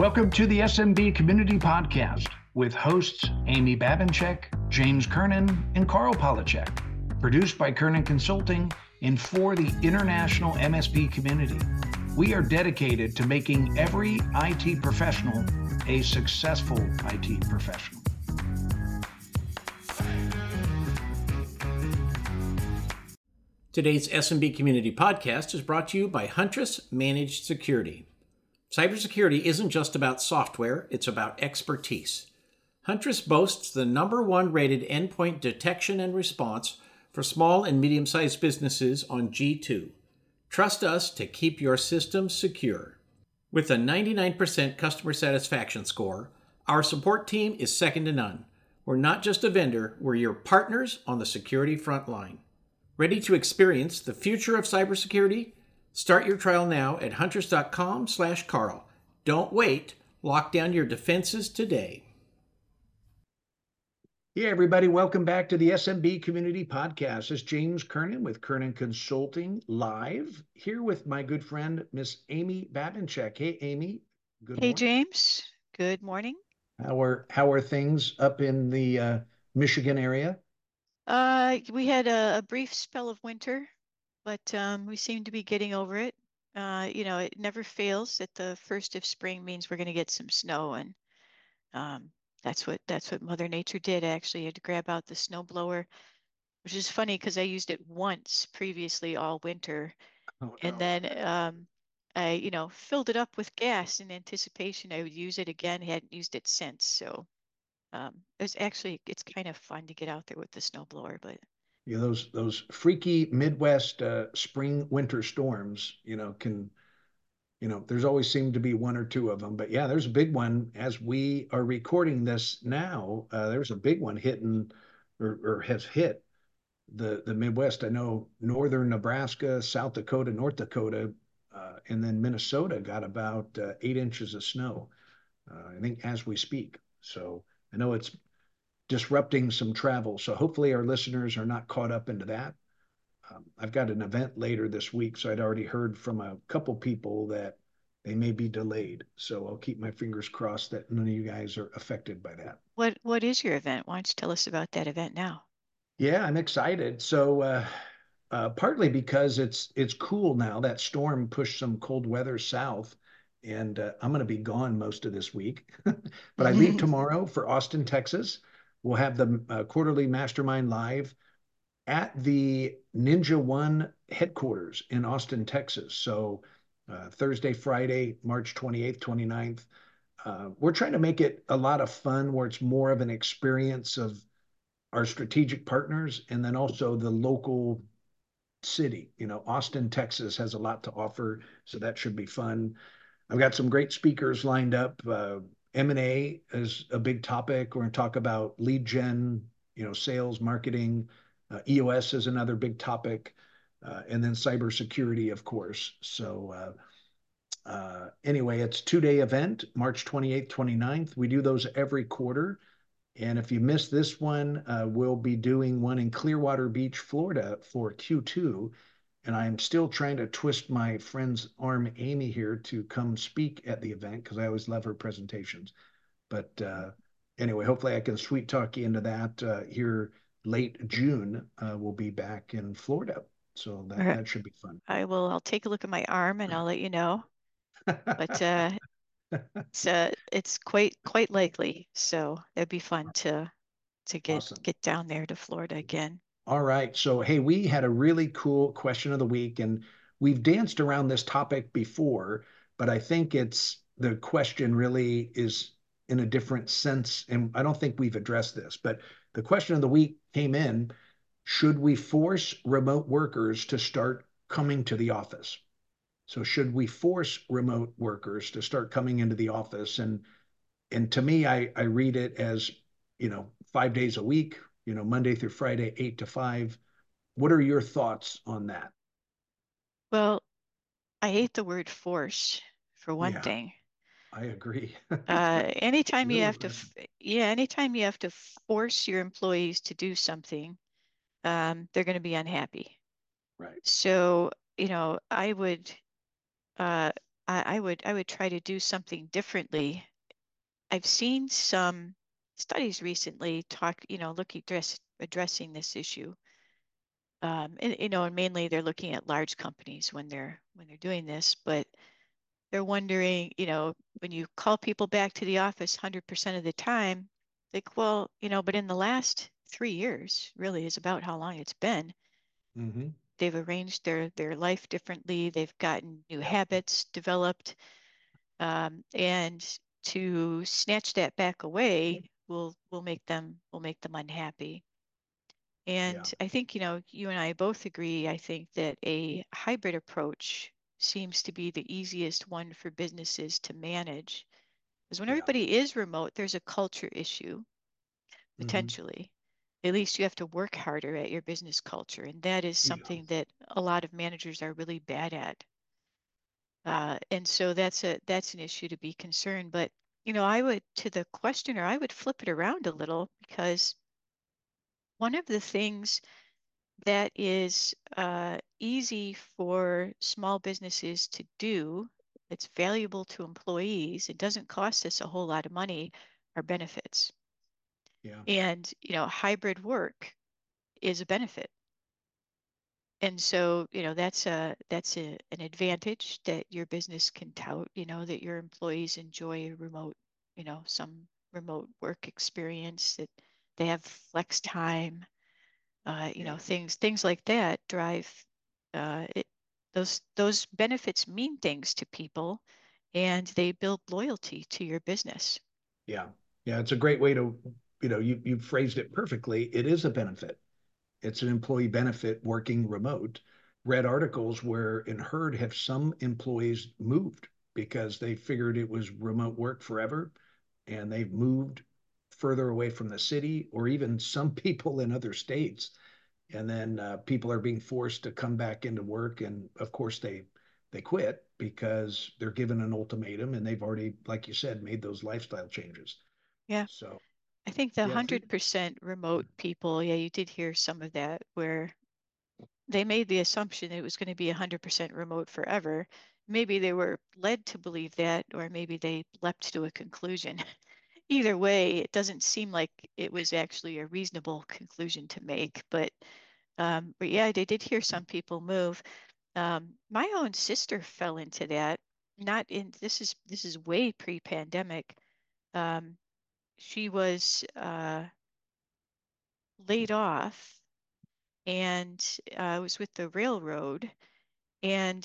Welcome to the SMB Community Podcast with hosts Amy Babinchek, James Kernan, and Carl Polachek. Produced by Kernan Consulting and for the international MSP community. We are dedicated to making every IT professional a successful IT professional. Today's SMB Community Podcast is brought to you by Huntress Managed Security. Cybersecurity isn't just about software, it's about expertise. Huntress boasts the #1 rated endpoint detection and response for small and medium-sized businesses on G2. Trust us to keep your systems secure. With a 99% customer satisfaction score, our support team is second to none. We're not just a vendor, we're your partners on the security front line. Ready to experience the future of cybersecurity? Start your trial now at huntress.com/Carl. Don't wait. Lock down your defenses today. Hey, everybody. Welcome back to the SMB Community Podcast. It's James Kernan with Kernan Consulting live here with my good friend, Miss Amy Babinchek. Hey, Amy. Good morning. Hey, James. Good morning. How are things up in the Michigan area? We had a brief spell of winter, but we seem to be getting over it. It never fails that the first of spring means we're going to get some snow, and that's what Mother Nature did. I actually had to grab out the snow blower, which is funny because I used it once previously all winter, and then I filled it up with gas in anticipation I would use it again. Hadn't used it since, so it's kind of fun to get out there with the snow blower, but. Yeah, those freaky Midwest spring winter storms, there's always seemed to be one or two of them. But yeah, there's a big one as we are recording this now. There's a big one hitting or has hit the Midwest. I know northern Nebraska, South Dakota, North Dakota, and then Minnesota got about 8 inches of snow, I think, as we speak. So I know it's disrupting some travel. So hopefully our listeners are not caught up into that. I've got an event later this week, so I'd already heard from a couple people that they may be delayed. So I'll keep my fingers crossed that none of you guys are affected by that. What is your event? Why don't you tell us about that event now? Yeah, I'm excited. So partly because it's cool now. That storm pushed some cold weather south, and I'm going to be gone most of this week. But I leave tomorrow for Austin, Texas. We'll have the quarterly mastermind live at the NinjaOne headquarters in Austin, Texas. So Thursday, Friday, March 28th, 29th. We're trying to make it a lot of fun where it's more of an experience of our strategic partners and then also the local city. Austin, Texas has a lot to offer, so that should be fun. I've got some great speakers lined up. M&A is a big topic. We're going to talk about lead gen, sales, marketing. EOS is another big topic, and then cybersecurity, of course. So anyway, it's a 2-day event, March 28th, 29th. We do those every quarter. And if you missed this one, we'll be doing one in Clearwater Beach, Florida for Q2. And I'm still trying to twist my friend's arm, Amy, here to come speak at the event because I always love her presentations. But anyway, hopefully I can sweet talk you into that here late June. We'll be back in Florida. So that should be fun. I'll take a look at my arm and I'll let you know. But it's quite likely. So it'd be fun to get down there to Florida again. All right. So, hey, we had a really cool question of the week, and we've danced around this topic before, but I think the question really is in a different sense. And I don't think we've addressed this, but the question of the week came in: should we force remote workers to start coming to the office? So should we force remote workers to start coming into the office? And to me, I read it as, 5 days a week, Monday through Friday, 8 to 5. What are your thoughts on that? Well, I hate the word force for one thing. I agree. Anytime you have to force your employees to do something, they're going to be unhappy. Right. So, I I would try to do something differently. I've seen some studies recently addressing this issue. And mainly they're looking at large companies when they're doing this, but they're wondering, when you call people back to the office 100% of the time, like, well, but in the last 3 years, really is about how long it's been. Hmm. They've arranged their life differently. They've gotten new habits developed, and to snatch that back away will make them unhappy. Yeah. And I think, you and I both agree, I think that a hybrid approach seems to be the easiest one for businesses to manage. Because when Yeah. everybody is remote, there's a culture issue, Hmm. potentially. At least you have to work harder at your business culture. And that is Yeah. something that a lot of managers are really bad at. And so that's an issue to be concerned. But, to the questioner, I would flip it around a little, because one of the things that is easy for small businesses to do, that's valuable to employees, it doesn't cost us a whole lot of money, are benefits. Yeah. And, hybrid work is a benefit. And so, an advantage that your business can tout, that your employees enjoy some remote work experience, that they have flex time, Yeah. things like that drive it. Those benefits mean things to people, and they build loyalty to your business. Yeah. Yeah. It's a great way to, you phrased it perfectly. It is a benefit. It's an employee benefit working remote. Read articles where in Herd have some employees moved because they figured it was remote work forever and they've moved further away from the city or even some people in other states. And then people are being forced to come back into work. And of course, they quit because they're given an ultimatum and they've already, like you said, made those lifestyle changes. Yeah, So, I think the yeah, 100% remote people, yeah, you did hear some of that, where they made the assumption that it was going to be 100% remote forever. Maybe they were led to believe that, or maybe they leapt to a conclusion. Either way, it doesn't seem like it was actually a reasonable conclusion to make. But yeah, they did hear some people move. My own sister fell into that. Not in this is way pre-pandemic. Um, she was laid off, and was with the railroad, and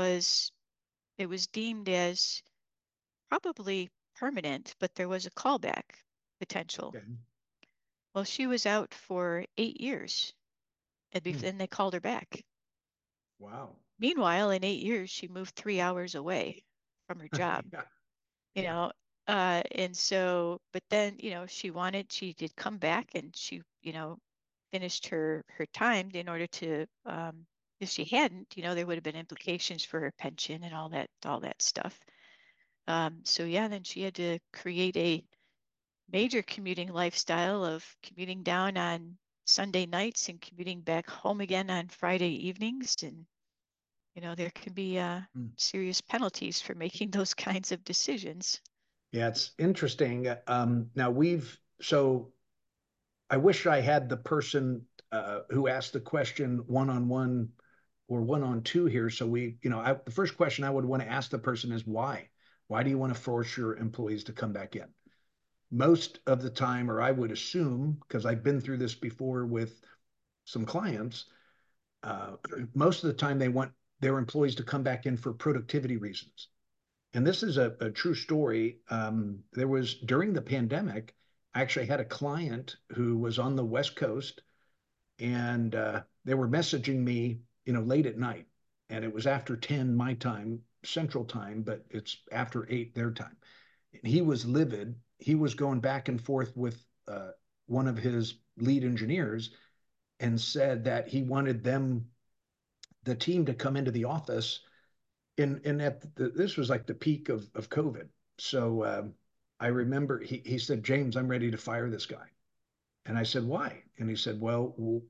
it was deemed as probably permanent, but there was a callback potential. okay. Well, she was out for 8 years, and Hmm. then they called her back. Wow. Meanwhile, in 8 years, she moved 3 hours away from her job, Yeah. you Yeah. know. And so, but then, she did come back, and she, finished her time in order to, if she hadn't, there would have been implications for her pension and all that stuff. So yeah, then she had to create a major commuting lifestyle of commuting down on Sunday nights and commuting back home again on Friday evenings. And, there can be Hmm. serious penalties for making those kinds of decisions. Yeah, it's interesting. Now so I wish I had the person who asked the question one on one or one on two here. So the first question I would want to ask the person is why? Why do you want to force your employees to come back in? Most of the time, or I would assume, because I've been through this before with some clients, uh, most of the time they want their employees to come back in for productivity reasons. And this is a true story. There was during the pandemic, I actually had a client who was on the West Coast and they were messaging me, late at night. And it was after 10 my time, Central Time, but it's after 8 their time. And he was livid. He was going back and forth with one of his lead engineers and said that he wanted the team to come into the office and this was like the peak of COVID. So I remember he said, James, I'm ready to fire this guy. And I said, why? And he said, well,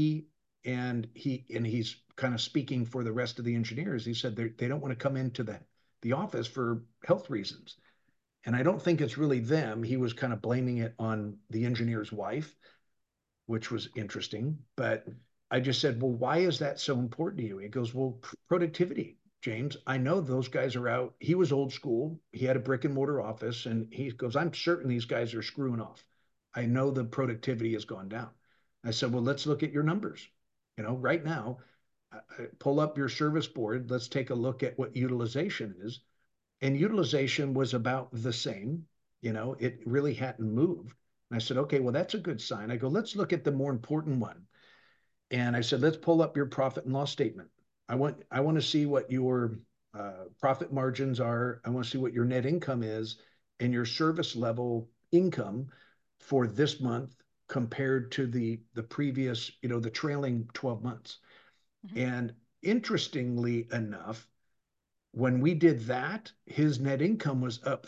he's kind of speaking for the rest of the engineers. He said they don't want to come into the office for health reasons. And I don't think it's really them. He was kind of blaming it on the engineer's wife, which was interesting. But I just said, well, why is that so important to you? He goes, well, productivity, James. I know those guys are out. He was old school. He had a brick and mortar office. And he goes, I'm certain these guys are screwing off. I know the productivity has gone down. I said, well, let's look at your numbers. Right now, pull up your service board. Let's take a look at what utilization is. And utilization was about the same. It really hadn't moved. And I said, okay, well, that's a good sign. I go, let's look at the more important one. And I said, let's pull up your profit and loss statement. I want to see what your profit margins are. I want to see what your net income is and your service level income for this month compared to the previous, the trailing 12 months. Mhm. And interestingly enough, when we did that, his net income was up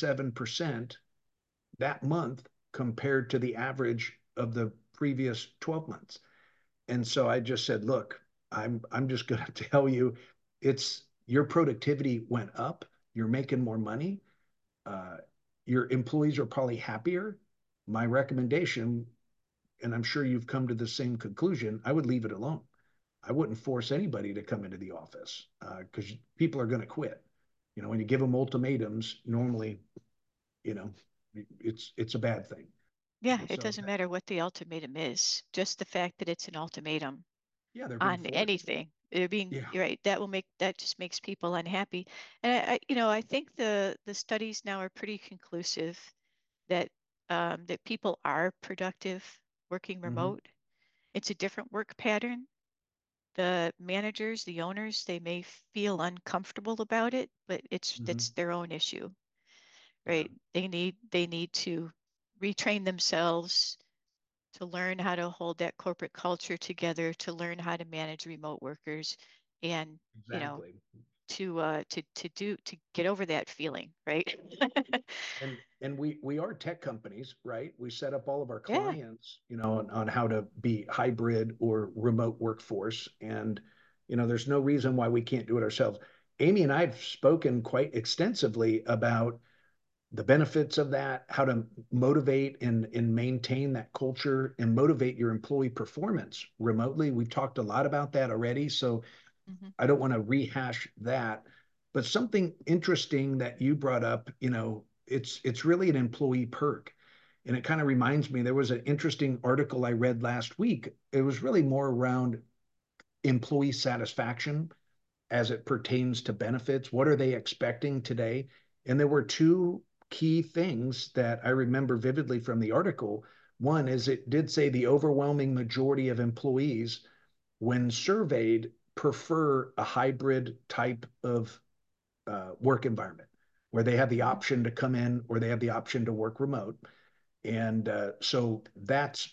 37% that month compared to the average of the previous 12 months. And so I just said, look, I'm just going to tell you, it's your productivity went up, you're making more money, uh, your employees are probably happier. My recommendation, and I'm sure you've come to the same conclusion, I would leave it alone. I wouldn't force anybody to come into the office because people are going to quit. When you give them ultimatums, normally, you know, it's a bad thing. Yeah, And it so doesn't that, matter what the ultimatum is, just the fact that it's an ultimatum yeah, they're being on forced. anything. They're being, Yeah. you're right, that just makes people unhappy. And I think the studies now are pretty conclusive that that people are productive working Hmm. remote. It's a different work pattern. The managers, the owners, they may feel uncomfortable about it, but it's Hmm. their own issue, Yeah. right? They need to retrain themselves to learn how to hold that corporate culture together, to learn how to manage remote workers, and you know, Exactly. to get over that feeling, right? And we are tech companies, right? We set up all of our Yeah. clients, on how to be hybrid or remote workforce. And, there's no reason why we can't do it ourselves. Amy and I have spoken quite extensively about the benefits of that, how to motivate and maintain that culture and motivate your employee performance remotely. We've talked a lot about that already. So Hmm. I don't want to rehash that. But something interesting that you brought up, it's really an employee perk. And it kind of reminds me, there was an interesting article I read last week. It was really more around employee satisfaction as it pertains to benefits. What are they expecting today? And there were two key things that I remember vividly from the article. One is it did say the overwhelming majority of employees, when surveyed, prefer a hybrid type of work environment where they have the Hmm. option to come in or they have the option to work remote. And so that's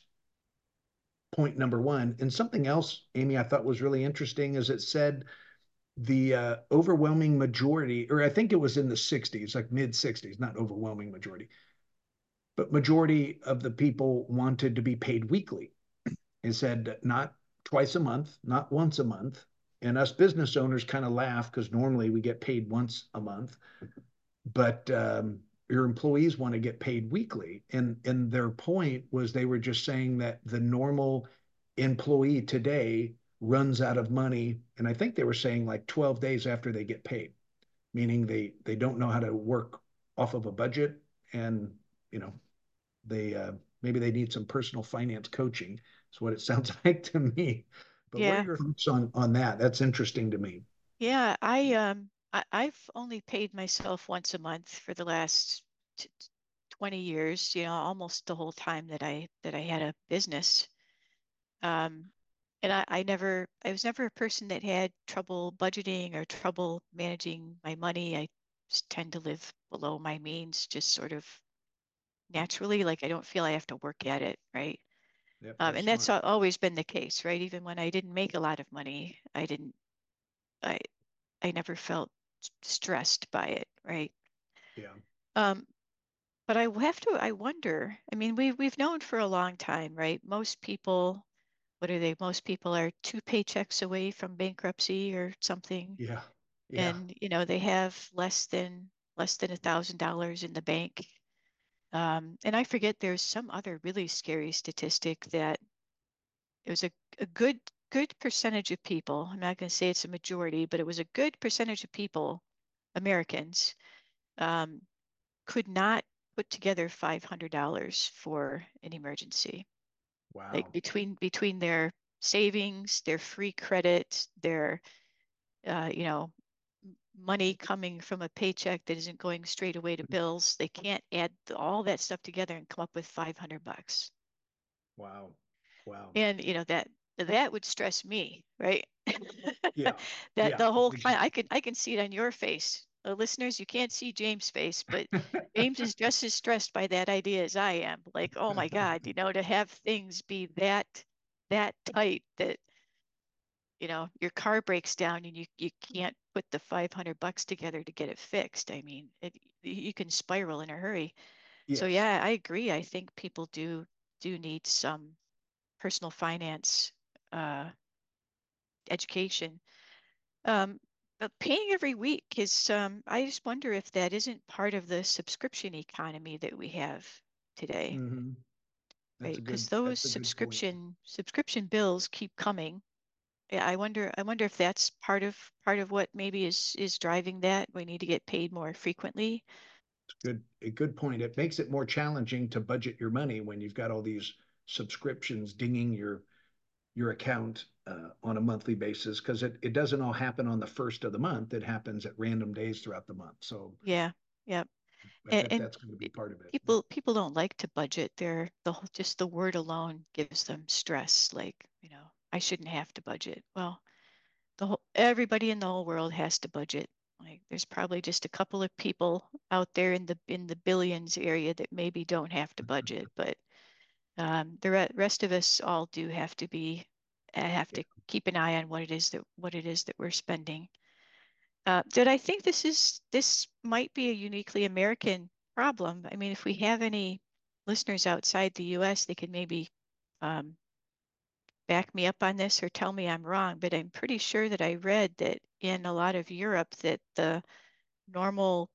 point number one. And something else, Amy, I thought was really interesting is it said the overwhelming majority, or I think it was in the 60s, like mid 60s, not overwhelming majority, but majority of the people wanted to be paid weekly. It said not twice a month, not once a month. And us business owners kind of laugh because normally we get paid once a month, but your employees want to get paid weekly. And their point was they were just saying that the normal employee today runs out of money. And I think they were saying like 12 days after they get paid, meaning they don't know how to work off of a budget and you know they maybe they need some personal finance coaching. Is what it sounds like to me. But what are Yeah. your thoughts on that? That's interesting to me. Yeah. I've only paid myself once a month for the last t 20 years, almost the whole time that I had a business. Um, and I was never a person that had trouble budgeting or trouble managing my money. I just tend to live below my means, just sort of naturally. Like I don't feel I have to work at it, right? Yep, that's And that's smart. always been the case, right? Even when I didn't make a lot of money, I, I never felt stressed by it, right? Yeah. Um, but I wonder, I mean, we've known for a long time, right? Most people, what are they? Most people are two paychecks away from bankruptcy or something. Yeah. Yeah. and they have less than $1,000 in the bank. And I forget, there's some other really scary statistic that it was a good percentage of people. I'm not going to say it's a majority, but it was a good percentage of people, Americans, um, could not put together $500 for an emergency. Like Wow. between their savings, their free credit, their you know money coming from a paycheck that isn't going straight away to bills, they can't add all that stuff together and come up with $500. Wow. Wow. And that would stress me, right? Yeah. That Yeah. the whole time I can see it on your face. The listeners, you can't see James' face, but James is just as stressed by that idea as I am. Like, oh my God, to have things be that tight that your car breaks down and you can't put the $500 together to get it fixed. I mean, you can spiral in a hurry. So Yes. yeah, I agree. I think people do need some personal finance uh, education. Um, but paying every week is, I just wonder if that isn't part of the subscription economy that we have today, Hmm. right? Because those That's a good point. subscription bills keep coming. Yeah, I wonder if that's part of what maybe is driving that. We need to get paid more frequently. A good point. It makes it more challenging to budget your money when you've got all these subscriptions dinging your account on a monthly basis because it doesn't all happen on the first of the month. It happens at random days throughout the month. So Yeah, yeah. I And, bet and that's going to be part of it. people don't like to budget. Just the word alone gives them stress. Like, I shouldn't have to budget. Well, everybody in the whole world has to budget. Like, there's probably just a couple of people out there in the billions area that maybe don't have to budget, but the rest of us all do have Yeah. to keep an eye on what it is that we're spending. Did I think this might be a uniquely American problem? I mean, if we have any listeners outside the U.S., they could maybe um, back me up on this or tell me I'm wrong, but I'm pretty sure that I read that in a lot of Europe that the normal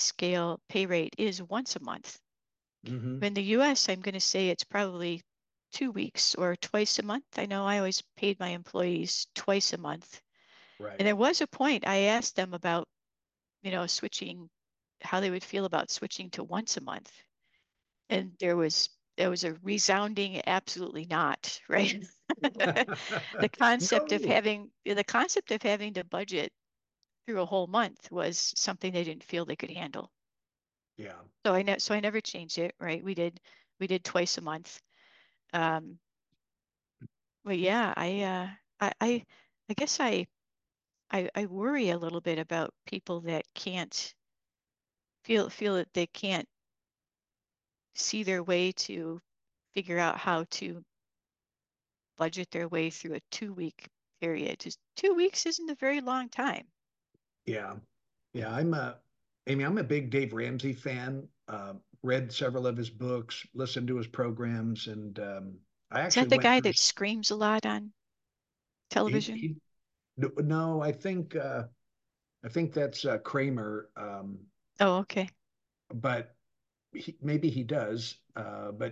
pay rate is once a month. Hmm. In the US, I'm going to say it's probably 2 weeks or twice a month. I know I always paid my employees twice a month. And Right. there was a point I asked them about, switching, how they would feel about switching to once a month. And there was a resounding absolutely not, right? The concept of No. having to budget through a whole month was something they didn't feel they could handle. Yeah. So I never changed it, right? We did twice a month. Um, but yeah, I guess I worry a little bit about people that can't feel that they can't see their way to figure out how to budget their way through a 2 week period. Just 2 weeks isn't a very long time. Yeah. Yeah. Amy, I'm a big Dave Ramsey fan. Read several of his books, listened to his programs, and I Is actually that the went guy through. that screams a lot on He, television? he no, I think that's Kramer, Oh, okay. but maybe he does. But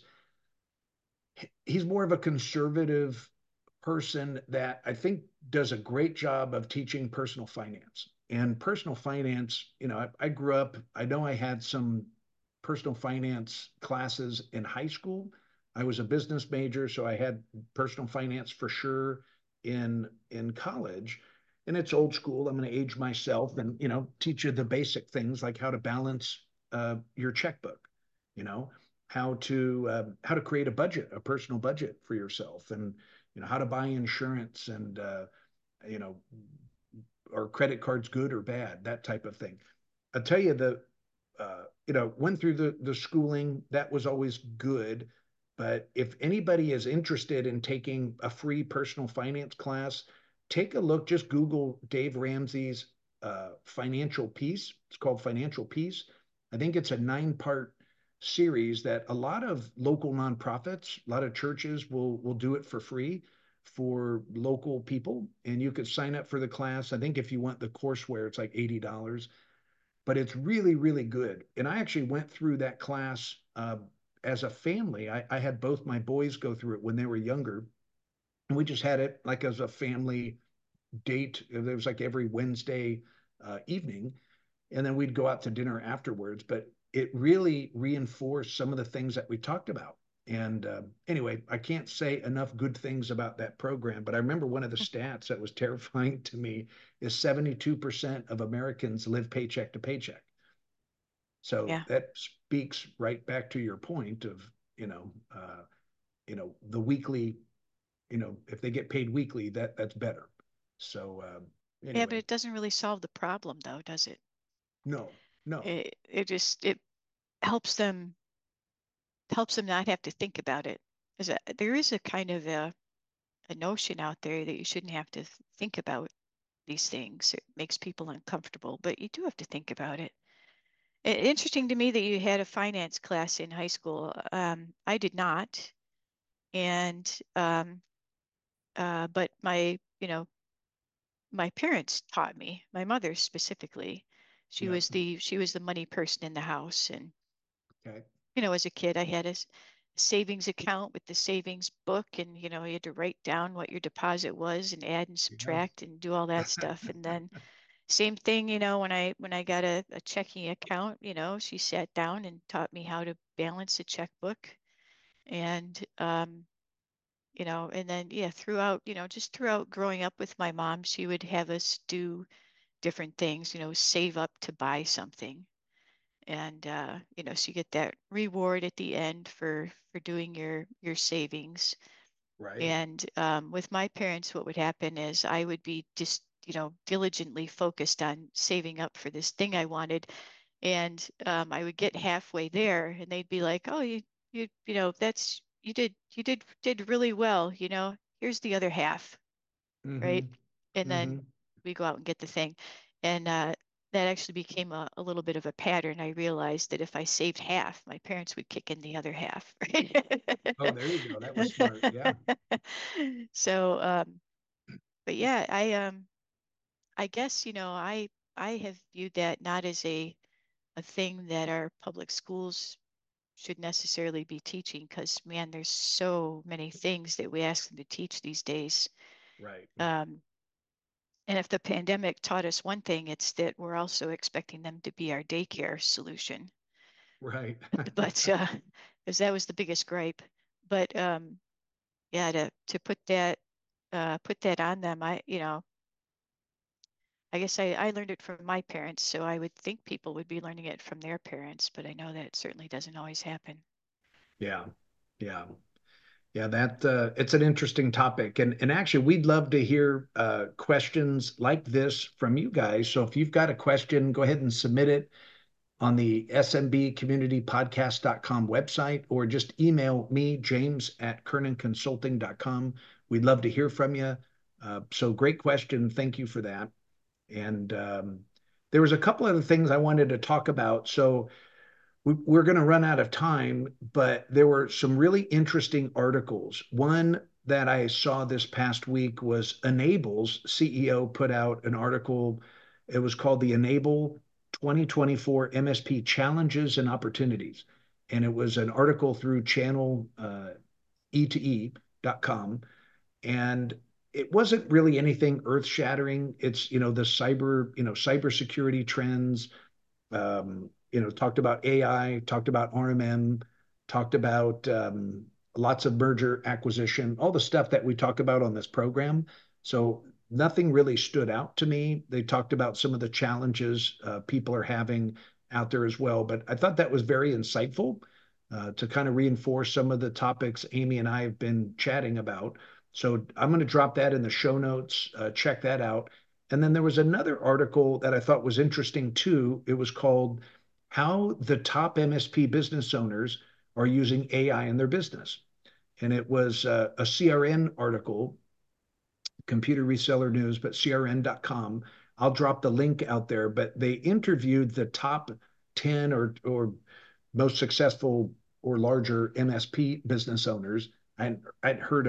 he's more of a conservative person that I think does a great job of teaching personal finance. And personal finance, I grew up, I know I had some personal finance classes in high school. I was a business major, so I had personal finance for sure in college. And it's old school. I'm going to age myself and, teach you the basic things like how to balance your checkbook, you know, how to create a budget, a personal budget for yourself, and how to buy insurance, and you know are credit cards good or bad, that type of thing. I'll tell you, went through the schooling that was always good, but if anybody is interested in taking a free personal finance class, take a look. Just Google Dave Ramsey's Financial Peace. It's called Financial Peace. I think it's a 9-part series that a lot of local nonprofits, a lot of churches will do it for free. for local people, and you could sign up for the class. I think if you want the courseware, it's like $80, but it's really, really good. And I actually went through that class as a family. I had both my boys go through it when they were younger, and we just had it like as a family date. It was like every Wednesday evening, and then we'd go out to dinner afterwards. But it really reinforced some of the things that we talked about. And anyway, I can't say enough good things about that program. But I remember one of the stats that was terrifying to me is 72% of Americans live paycheck to paycheck. So Yeah. that speaks right back to your point of, the weekly, if they get paid weekly, that's better. So Yeah, but anyway, it doesn't really solve the problem though, does it? no, no, It helps them not have to think about it. There is a kind of a notion out there that you shouldn't have to think about these things. It makes people uncomfortable, but you do have to think about it. Interesting to me that you had a finance class in high school. I did not, and but my parents taught me. My mother specifically, yeah, she was the money person in the house, and okay, as a kid, I had a savings account with the savings book, and you had to write down what your deposit was and add and yeah, subtract and do all that stuff. And then same thing, when I got a checking account, she sat down and taught me how to balance a checkbook. And and then yeah, just throughout growing up with my mom, she would have us do different things, save up to buy something. And so you get that reward at the end for doing your savings. right, And with my parents, what would happen is I would be just diligently focused on saving up for this thing I wanted, and I would get halfway there, and they'd be like, "Oh, that's you did really well. Here's the other half." Right? mm-hmm, And then mm-hmm. we go out and get the thing. And that actually became a little bit of a pattern. I realized that if I saved half, my parents would kick in the other half. Oh, there you go. That was smart. Yeah, So, but yeah, I guess, I have viewed that not as a thing that our public schools should necessarily be teaching, because man, there's so many things that we ask them to teach these days. right, Um, And if the pandemic taught us one thing, it's that we're also expecting them to be our daycare solution. right. But because that was the biggest gripe. But yeah, to put that on them, I guess I learned it from my parents, so I would think people would be learning it from their parents, but I know that it certainly doesn't always happen. Yeah, yeah. Yeah, that it's an interesting topic, and actually, we'd love to hear questions like this from you guys. So if you've got a question, go ahead and submit it on the smbcommunitypodcast.com website, or just email me, James at kernanconsulting.com. We'd love to hear from you. So great question. Thank you for that. And there was a couple other things I wanted to talk about. So we're going to run out of time, but there were some really interesting articles. One that I saw this past week was Enable's CEO put out an article. It was called the Enable 2024 MSP Challenges and Opportunities. And it was an article through channel E2E.com. And it wasn't really anything earth shattering. It's, the cybersecurity trends, talked about AI, talked about RMM, talked about lots of merger acquisition, all the stuff that we talk about on this program. So nothing really stood out to me. They talked about some of the challenges people are having out there as well. But I thought that was very insightful to kind of reinforce some of the topics Amy and I have been chatting about. So I'm going to drop that in the show notes. Check that out. And then there was another article that I thought was interesting too. It was called How the Top MSP Business Owners Are Using AI in Their Business. And it was a CRN article, Computer Reseller News, but crn.com. I'll drop the link out there, but they interviewed the top 10 or most successful or larger MSP business owners. I'd heard of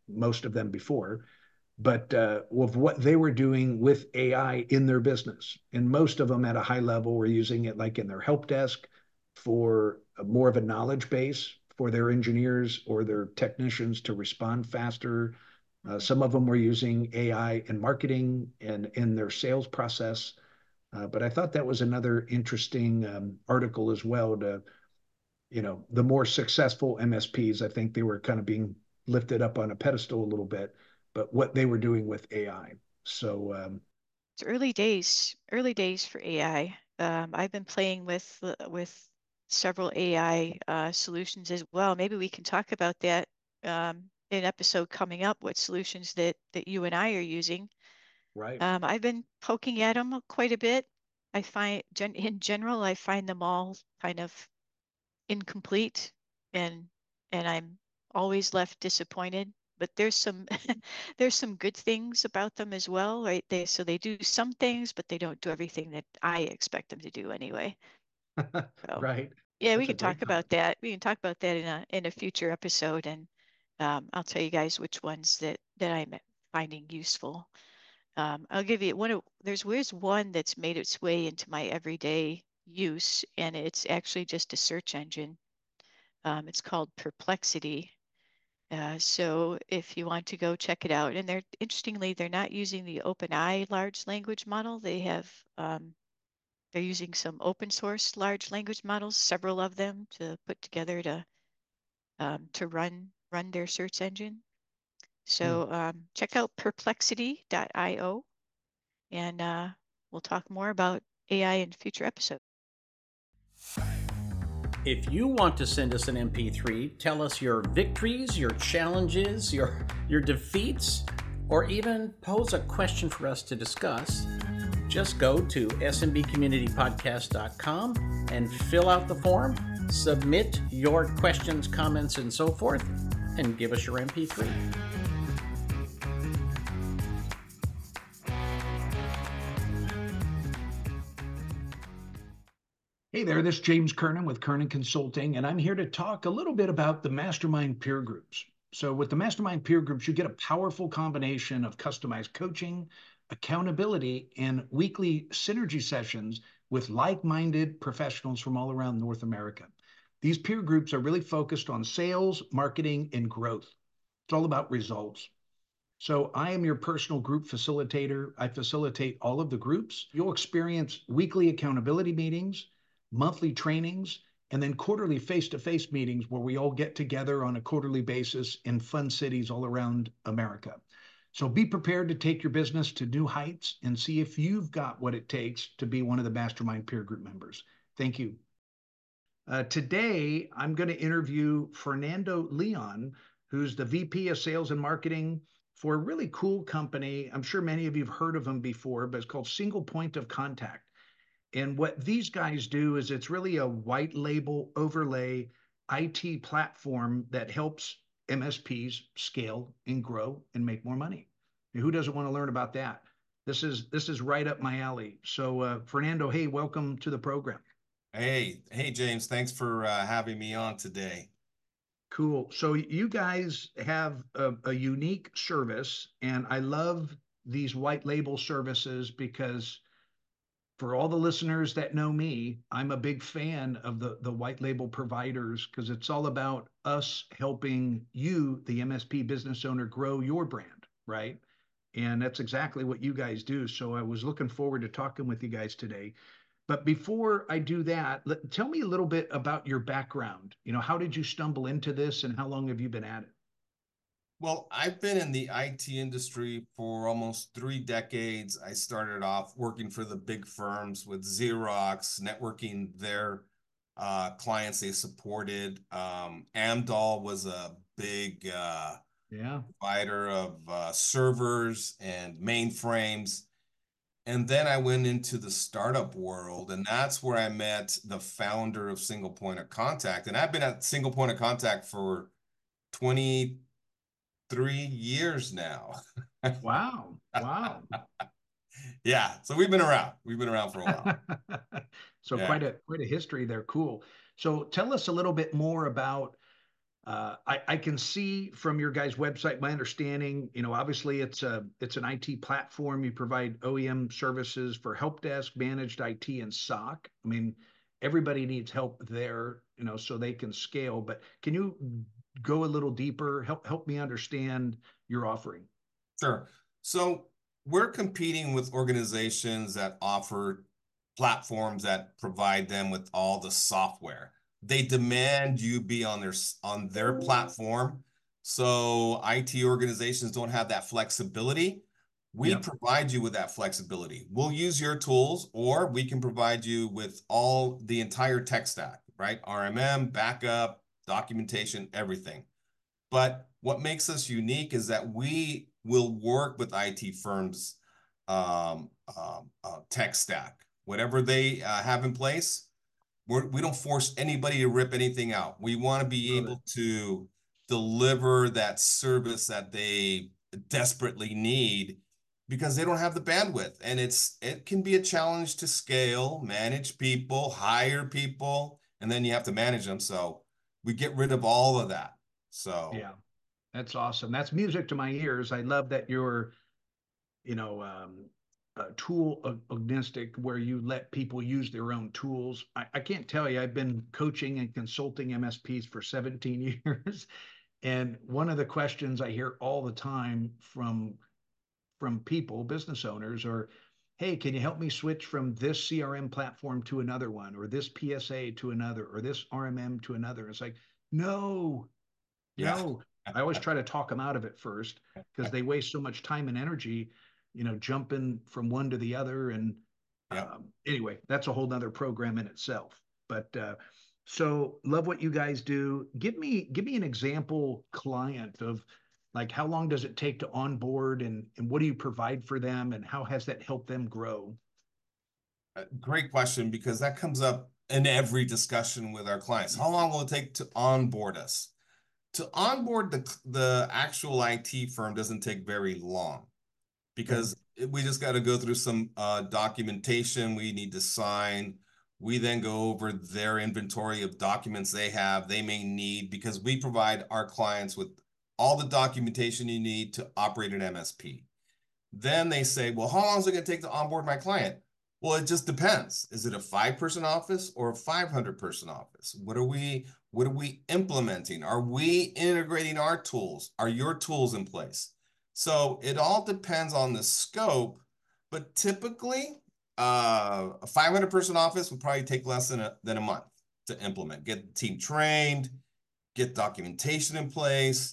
most of them before, but of what they were doing with AI in their business. And most of them at a high level were using it like in their help desk for more of a knowledge base for their engineers or their technicians to respond faster. Some of them were using AI in marketing and in their sales process. But I thought that was another interesting article as well. To the more successful MSPs, I think they were kind of being lifted up on a pedestal a little bit, but what they were doing with AI. So It's early days for AI. I've been playing with several AI solutions as well. Maybe we can talk about that in an episode coming up. What solutions that you and I are using. right. I've been poking at them quite a bit. I find in general, I find them all kind of incomplete, and I'm always left disappointed. But there's some there's some good things about them as well, right? They do some things, but they don't do everything that I expect them to do anyway. So Right. yeah, we That's a can great talk about comment. that. We can talk about that in a future episode, and I'll tell you guys which ones that I'm finding useful. I'll give you one of there's one that's made its way into my everyday use, and it's actually just a search engine. It's called Perplexity. So if you want to go check it out, and they're not using the OpenAI large language model. They're using some open source large language models, several of them to put together to run their search engine. Hmm. So check out perplexity.io, and we'll talk more about AI in future episodes. If you want to send us an MP3, tell us your victories, your challenges, your defeats, or even pose a question for us to discuss, just go to smbcommunitypodcast.com and fill out the form, submit your questions, comments, and so forth, and give us your MP3. Hey there, this is James Kernan with Kernan Consulting, and I'm here to talk a little bit about the Mastermind Peer Groups. So, with the Mastermind Peer Groups, you get a powerful combination of customized coaching, accountability, and weekly synergy sessions with like minded professionals from all around North America. These peer groups are really focused on sales, marketing, and growth. It's all about results. So I am your personal group facilitator. I facilitate all of the groups. You'll experience weekly accountability meetings, monthly trainings, and then quarterly face-to-face meetings where we all get together on a quarterly basis in fun cities all around America. So be prepared to take your business to new heights and see if you've got what it takes to be one of the Mastermind Peer Group members. Thank you. Today, I'm going to interview Fernando Leon, who's the VP of Sales and Marketing for a really cool company. I'm sure many of you have heard of them before, but it's called Single Point of Contact. And what these guys do is it's really a white label overlay IT platform that helps MSPs scale and grow and make more money. And who doesn't want to learn about that? This is right up my alley. So, Fernando, hey, welcome to the program. Hey, James. Thanks for having me on today. Cool. So you guys have a unique service, and I love these white label services because for all the listeners that know me, I'm a big fan of the white label providers because it's all about us helping you, the MSP business owner, grow your brand, right? And that's exactly what you guys do. So I was looking forward to talking with you guys today. But before I do that, tell me a little bit about your background. How did you stumble into this and how long have you been at it? Well, I've been in the IT industry for almost 3 decades. I started off working for the big firms with Xerox, networking their clients they supported. Amdahl was a big Yeah. provider of servers and mainframes. And then I went into the startup world, and that's where I met the founder of Single Point of Contact. And I've been at Single Point of Contact for 23 years now. Wow. Wow. Yeah, so we've been around. We've been around for a while. So Yeah. quite a history there. Cool. So tell us a little bit more about I can see from your guys' website, my understanding, obviously it's an IT platform. You provide OEM services for help desk, managed IT, and SOC. I mean, everybody needs help there, so they can scale. But can you go a little deeper? Help me understand your offering. Sure. So we're competing with organizations that offer platforms that provide them with all the software. They demand you be on their platform. So IT organizations don't have that flexibility. We Yeah. provide you with that flexibility. We'll use your tools, or we can provide you with all the entire tech stack, right? RMM, backup, documentation, everything. But what makes us unique is that we will work with IT firms' tech stack. Whatever they have in place, we don't force anybody to rip anything out. We want to be Love it. able to deliver that service that they desperately need because they don't have the bandwidth. And it can be a challenge to scale, manage people, hire people, and then you have to manage them. So we get rid of all of that. So Yeah, that's awesome. That's music to my ears. I love that you're, tool agnostic, where you let people use their own tools. I can't tell you, I've been coaching and consulting MSPs for 17 years. And one of the questions I hear all the time from people, business owners, are, hey, can you help me switch from this CRM platform to another one, or this PSA to another, or this RMM to another? It's like, no, yeah. no. I always try to talk them out of it first, because they waste so much time and energy, jumping from one to the other. And Yeah. anyway, that's a whole nother program in itself. But so love what you guys do. Give me an example client of, like, how long does it take to onboard, and what do you provide for them, and how has that helped them grow? Great question, because that comes up in every discussion with our clients. How long will it take to onboard us? To onboard the actual IT firm doesn't take very long, Okay. because we just got to go through some documentation we need to sign. We then go over their inventory of documents they may need, because we provide our clients with all the documentation you need to operate an MSP. Then they say, well, how long is it going to take to onboard my client? Well, it just depends. Is it a 5-person office or a 500-person office? What are we implementing? Are we integrating our tools? Are your tools in place? So it all depends on the scope, but typically, a 500-person office would probably take less than a month to implement. Get the team trained, get documentation in place,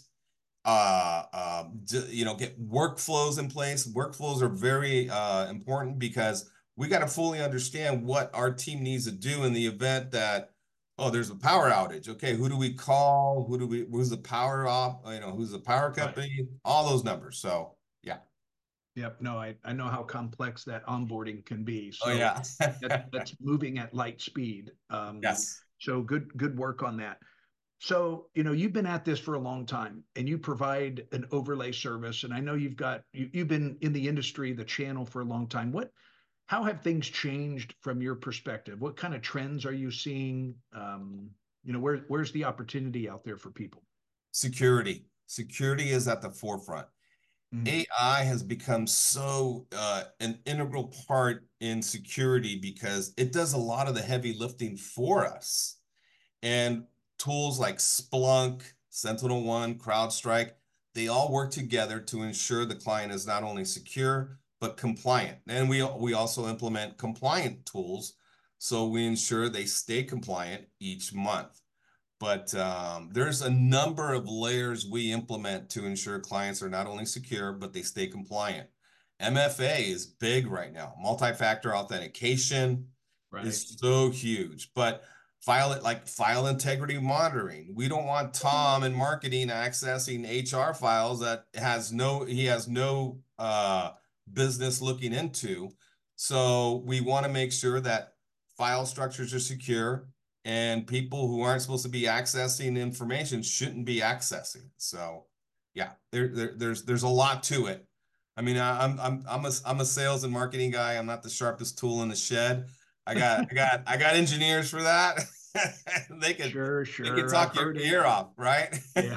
get workflows in place. Workflows are very important, because we got to fully understand what our team needs to do in the event that, oh, there's a power outage. Okay, who do we call? Who's the power off? Who's the power Right. company? All those numbers. So yeah. Yep. No, I know how complex that onboarding can be. Oh So yeah. that's moving at light speed. Yes. So good work on that. So, you've been at this for a long time, and you provide an overlay service. And I know you've been in the industry, the channel, for a long time. How have things changed from your perspective? What kind of trends are you seeing? Where's the opportunity out there for people? Security. Security is at the forefront. Mhm. AI has become so an integral part in security, because it does a lot of the heavy lifting for us. And tools like Splunk, SentinelOne, CrowdStrike, they all work together to ensure the client is not only secure, but compliant. And we also implement compliant tools, so we ensure they stay compliant each month. But there's a number of layers we implement to ensure clients are not only secure, but they stay compliant. MFA is big right now. Multi-factor authentication Right. is so huge. But file integrity monitoring. We don't want Tom in marketing accessing HR files that he has no business looking into. So we want to make sure that file structures are secure, and people who aren't supposed to be accessing information shouldn't be accessing. So yeah, there's a lot to it. I mean, I'm a sales and marketing guy. I'm not the sharpest tool in the shed. I got engineers for that. They can Sure. I've talk your heard it. ear off, right? Yeah.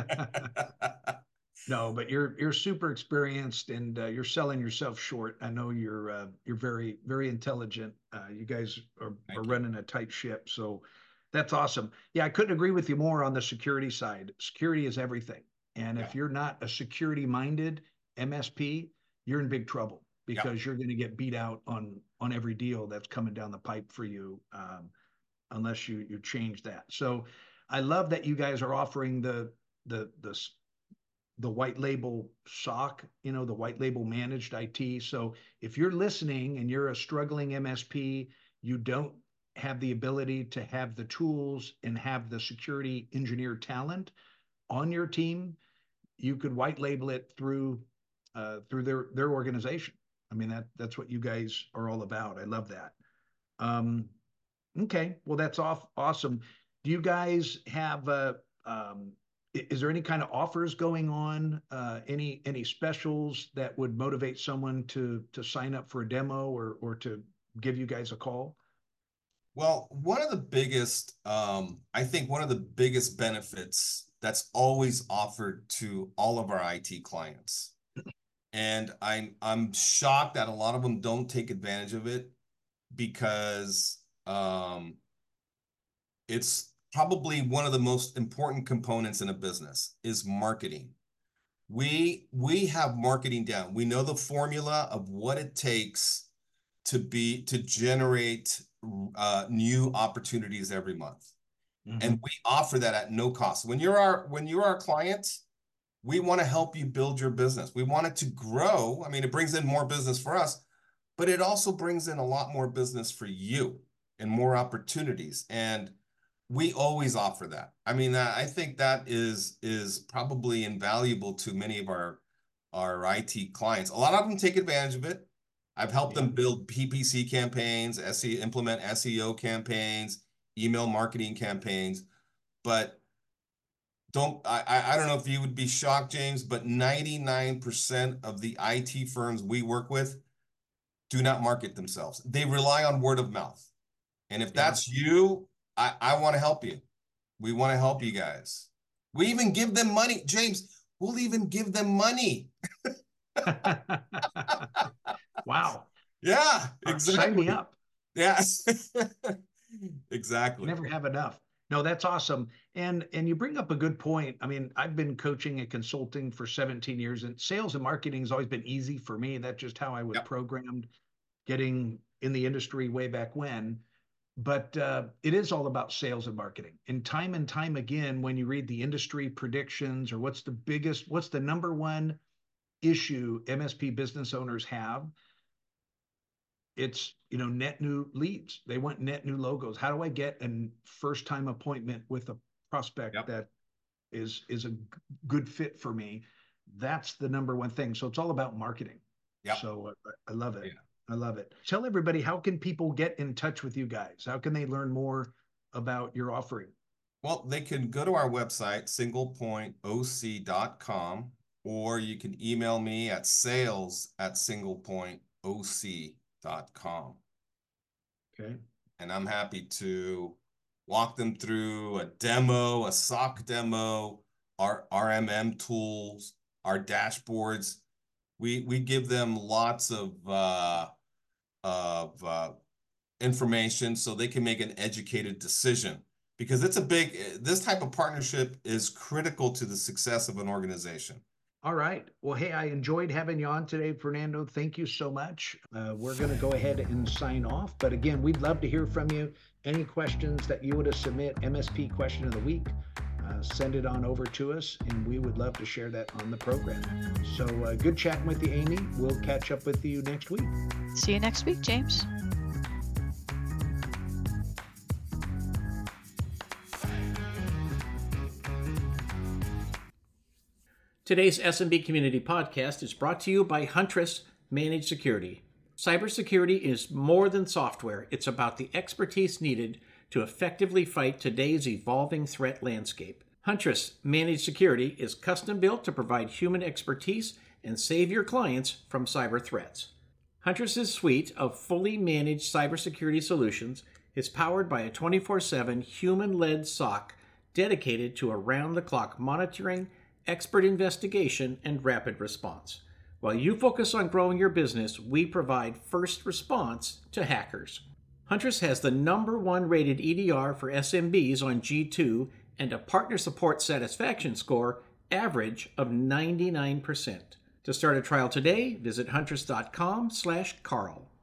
No, but you're super experienced, and you're selling yourself short. I know you're very intelligent. You guys are Thank you. running a tight ship, so that's awesome. Yeah, I couldn't agree with you more on the security side. Security is everything, and Yeah. if you're not a security minded MSP, you're in big trouble Yeah. because you're going to get beat out on every deal that's coming down the pipe for you, unless you change that. So I love that you guys are offering the the the white label SOC, the white label managed IT. So if you're listening and you're a struggling MSP, you don't have the ability to have the tools and have the security engineer talent on your team, you could white label it through their organization. I mean, that's what you guys are all about. I love that. Um, Okay, well, that's awesome. Do you guys have is there any kind of offers going on? Any specials that would motivate someone to sign up for a demo or to give you guys a call? Well, I think one of the biggest benefits that's always offered to all of our IT clients, and I'm shocked that a lot of them don't take advantage of it because it's probably one of the most important components in a business is marketing. We have marketing down. We know the formula of what it takes to generate new opportunities every month, and Mhm. we offer that at no cost. When you're our client, we want to help you build your business. We want it to grow. I mean, it brings in more business for us, but it also brings in a lot more business for you and more opportunities. And we always offer that. I mean, I think that is probably invaluable to many of our IT clients. A lot of them take advantage of it. I've helped Yeah. them build PPC campaigns, implement SEO campaigns, email marketing campaigns, but I don't know if you would be shocked, James, but 99% of the IT firms we work with do not market themselves. They rely on word of mouth. And if Yeah. that's you, I want to help you. We want to help you guys. We even give them money. James, we'll even give them money. Wow. Yeah, Sign me exactly. up. Yes. Exactly. Never have enough. No, that's awesome. And you bring up a good point. I mean, I've been coaching and consulting for 17 years, and sales and marketing has always been easy for me. That's just how I was Yep. programmed getting in the industry way back when. But it is all about sales and marketing. And time again, when you read the industry predictions or what's the number one issue MSP business owners have, it's net new leads. They want net new logos. How do I get a first time appointment with a prospect Yep. that is a good fit for me? That's the number one thing. So it's all about marketing. Yep. So I love it. Yeah. I love it. Tell everybody, how can people get in touch with you guys? How can they learn more about your offering? Well, they can go to our website, singlepointoc.com, or you can email me at sales@singlepointoc.com. Okay. And I'm happy to walk them through a demo, a SOC demo, our RMM tools, our dashboards. We give them lots of information so they can make an educated decision, because this type of partnership is critical to the success of an organization. All right. Well, hey, I enjoyed having you on today, Fernando. Thank you so much. We're going to go ahead and sign off. But again, we'd love to hear from you. Any questions that you want to submit, MSP question of the week, send it on over to us, and we would love to share that on the program. So good chatting with you, Amy. We'll catch up with you next week. See you next week, James. Today's SMB Community Podcast is brought to you by Huntress Managed Security. Cybersecurity is more than software. It's about the expertise needed to effectively fight today's evolving threat landscape. Huntress Managed Security is custom built to provide human expertise and save your clients from cyber threats. Huntress's suite of fully managed cybersecurity solutions It's powered by a 24/7 human-led SOC dedicated to around-the-clock monitoring, expert investigation, and rapid response. While you focus on growing your business, we provide first response to hackers. Huntress has the #1 rated EDR for SMBs on G2 and a partner support satisfaction score average of 99%. To start a trial today, visit huntress.com/Carl.